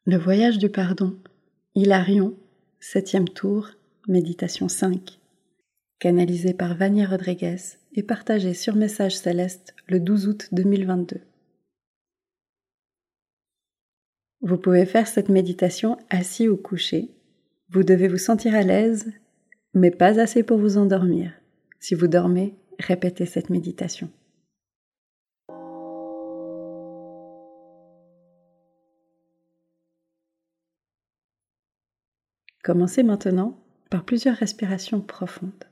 Le voyage du pardon, Hilarion, 7e tour, méditation 5, canalisé par Vania Rodriguez et partagé sur Message Céleste le 12 août 2022. Vous pouvez faire cette méditation assis ou couché. Vous devez vous sentir à l'aise, mais pas assez pour vous endormir. Si vous dormez, répétez cette méditation. Commencez maintenant par plusieurs respirations profondes.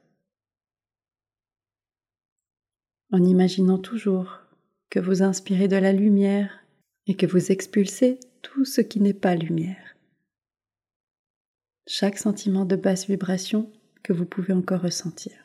En imaginant toujours que vous inspirez de la lumière et que vous expulsez tout ce qui n'est pas lumière. Chaque sentiment de basse vibration que vous pouvez encore ressentir.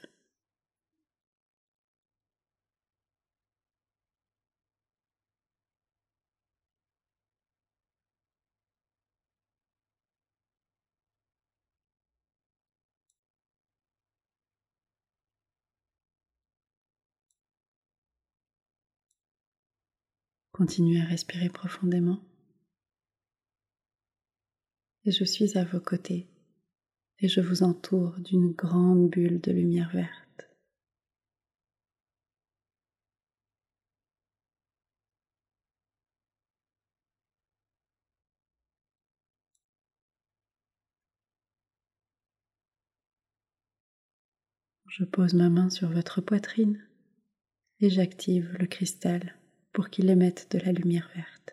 Continuez à respirer profondément. Et je suis à vos côtés et je vous entoure d'une grande bulle de lumière verte. Je pose ma main sur votre poitrine et j'active le cristal pour qu'il émette de la lumière verte.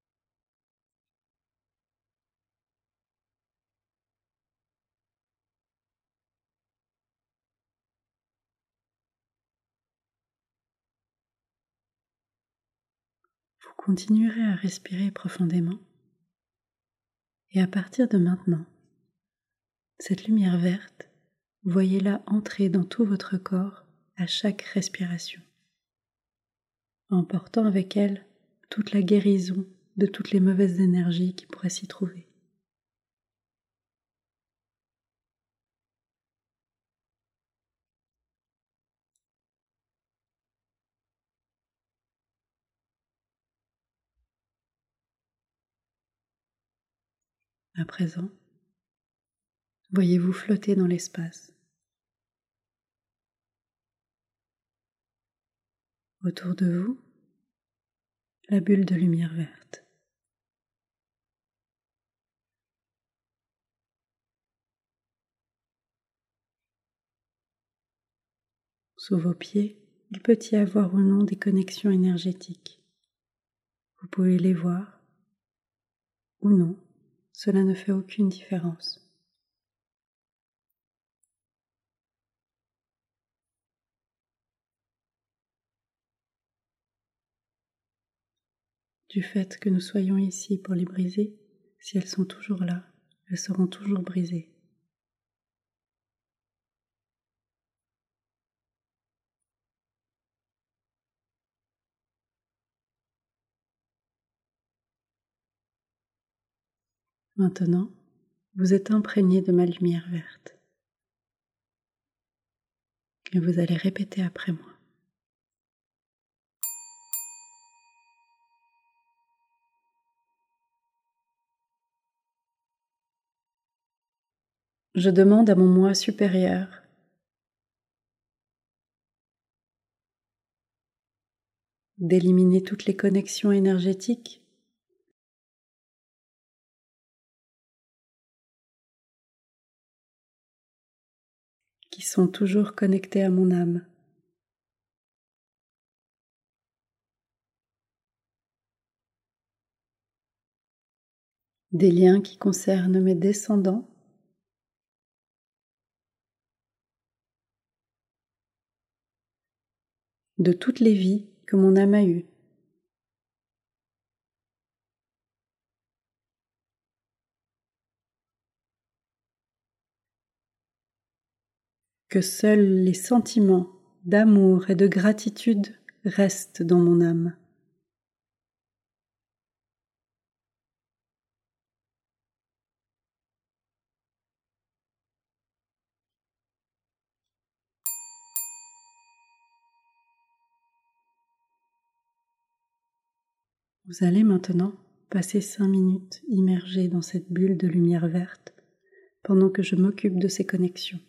Vous continuerez à respirer profondément et à partir de maintenant, cette lumière verte, voyez-la entrer dans tout votre corps à chaque respiration, emportant avec elle toute la guérison de toutes les mauvaises énergies qui pourraient s'y trouver. À présent, voyez-vous flotter dans l'espace. Autour de vous, la bulle de lumière verte. Sous vos pieds, il peut y avoir ou non des connexions énergétiques. Vous pouvez les voir ou non, cela ne fait aucune différence. Du fait que nous soyons ici pour les briser, si elles sont toujours là, elles seront toujours brisées. Maintenant, vous êtes imprégné de ma lumière verte. Et vous allez répéter après moi. Je demande à mon moi supérieur d'éliminer toutes les connexions énergétiques qui sont toujours connectées à mon âme. Des liens qui concernent mes descendants, de toutes les vies que mon âme a eues. Que seuls les sentiments d'amour et de gratitude restent dans mon âme. Vous allez maintenant passer 5 minutes immergée dans cette bulle de lumière verte pendant que je m'occupe de ces connexions.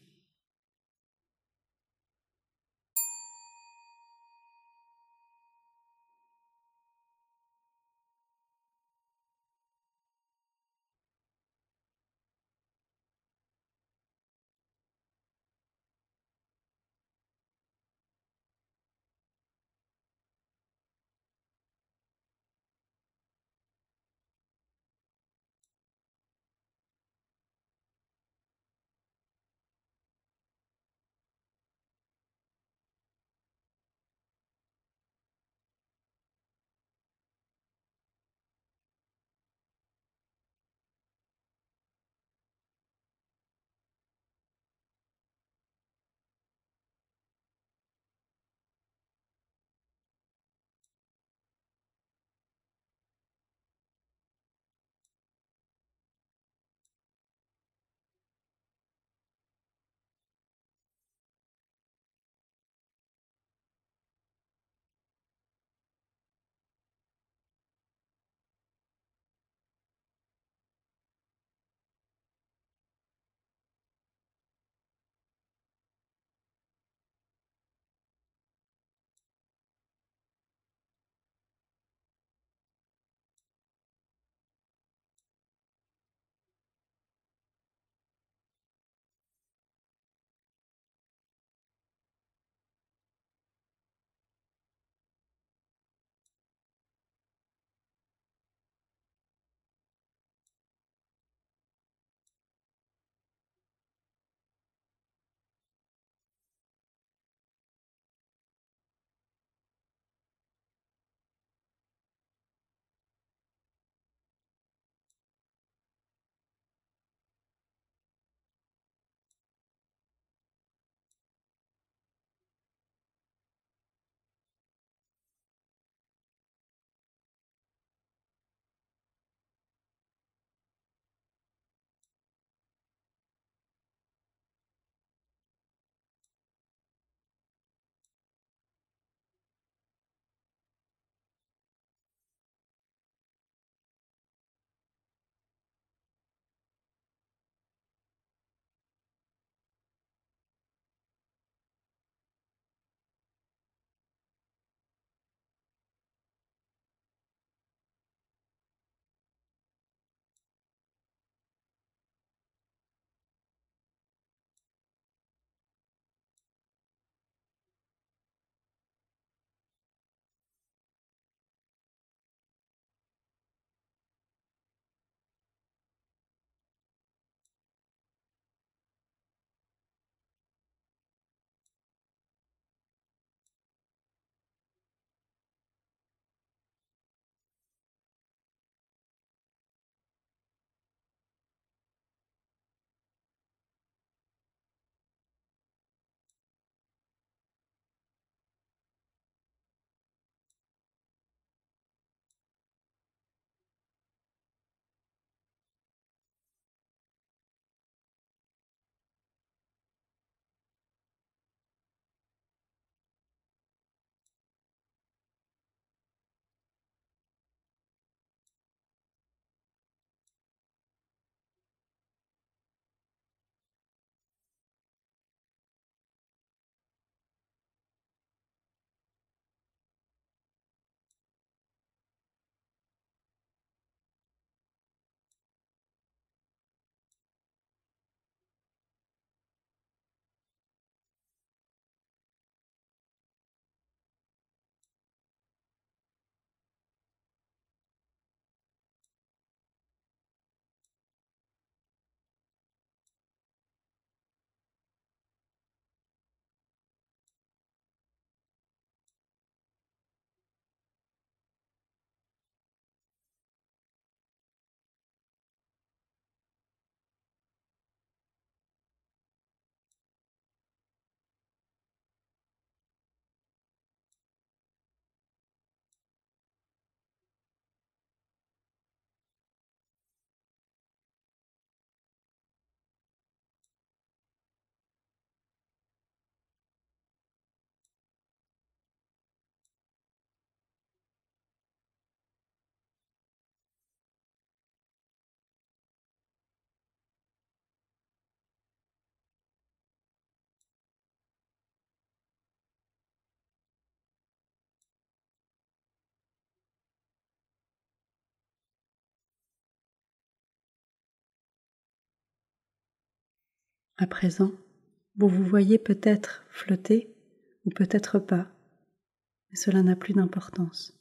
À présent, vous vous voyez peut-être flotter ou peut-être pas, mais cela n'a plus d'importance.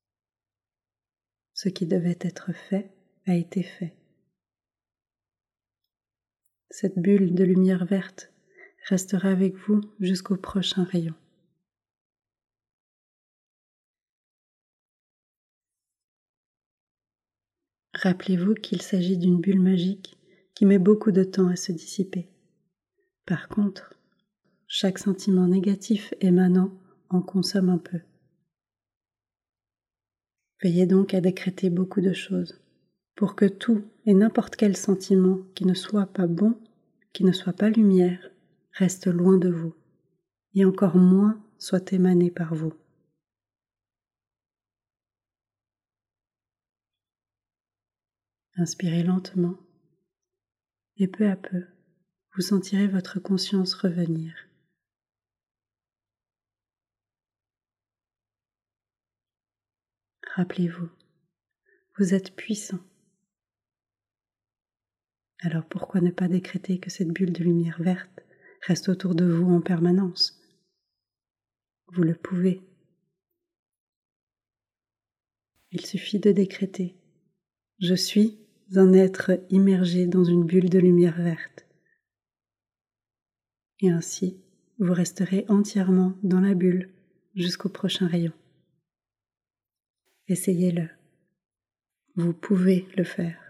Ce qui devait être fait a été fait. Cette bulle de lumière verte restera avec vous jusqu'au prochain rayon. Rappelez-vous qu'il s'agit d'une bulle magique qui met beaucoup de temps à se dissiper. Par contre, chaque sentiment négatif émanant en consomme un peu. Veillez donc à décréter beaucoup de choses pour que tout et n'importe quel sentiment qui ne soit pas bon, qui ne soit pas lumière, reste loin de vous et encore moins soit émané par vous. Inspirez lentement et peu à peu, vous sentirez votre conscience revenir. Rappelez-vous, vous êtes puissant. Alors pourquoi ne pas décréter que cette bulle de lumière verte reste autour de vous en permanence? Vous le pouvez. Il suffit de décréter « Je suis un être immergé dans une bulle de lumière verte ». Et ainsi, vous resterez entièrement dans la bulle jusqu'au prochain rayon. Essayez-le. Vous pouvez le faire.